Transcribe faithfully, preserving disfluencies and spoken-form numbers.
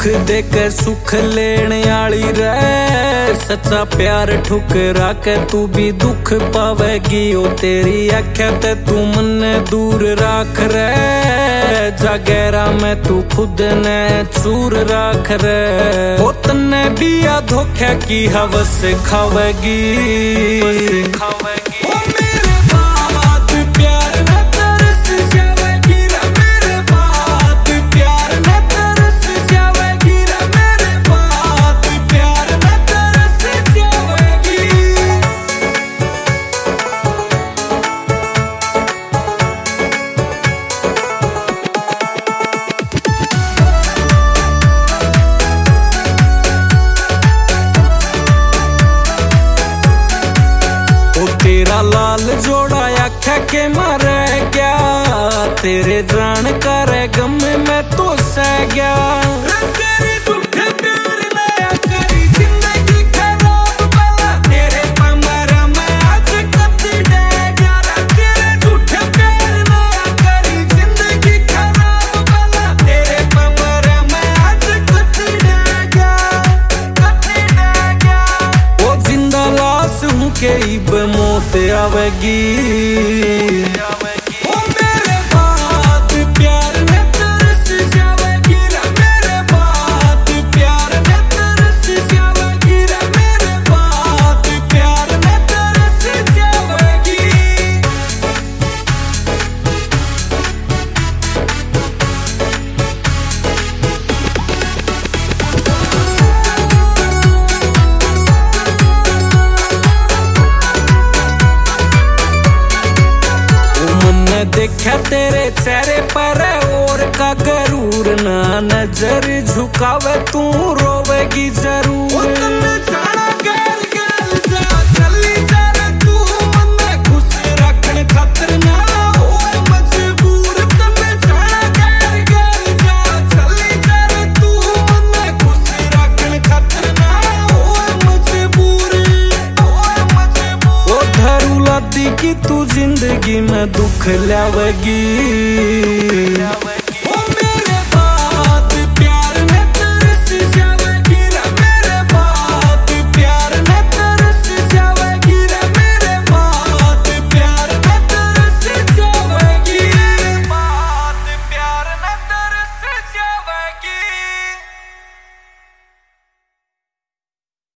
दुख देके सुख लेने आली रे, सच्चा प्यार ठुकरा के तू भी दुख पावेगी। ओ तेरी आँखें ते तू मन्ने दूर राख रे, जागेरा में तू खुद ने चूर राख रे। ओ तन्ने बिया धोखे की हवस खावेगी खावेगी। तेरा लाल जोड़ा आँखें के मारे गया, तेरे जान करे गम में तो सह गया। तेरे झूठे प्यार ने करी जिंदगी खराब भला, तेरे पमरा में आज कत्ती डे गया। तेरे झूठे प्यार ने करी जिंदगी खराब भला, तेरे पमरा में आज कत्ती डे गया कत्ती डे गया। ओ जिंदा लाश हूँ के इब मौत आवेगी। ओ मेरे बात प्यार में तरस जावेगी रे, मेरे बात प्यार में तरस जावेगी रे, मेरे बात प्यार में तरस जावेगी। देखा तेरे चेहरे पर और का गरूर, ना नजर झुकावे तू रोवेगी जरूर। जाना गैर गैर जा चली जा रे तू, मन खुश रखने खातिर ना होए मजबूर। तन्ने जाना गैर गैर जा चली जा रे तू, मन खुश रखने खातिर ना होए मजबूर होए मजबूर। ओ धरू लादी की तू जिंदगी में दुख लावेगी।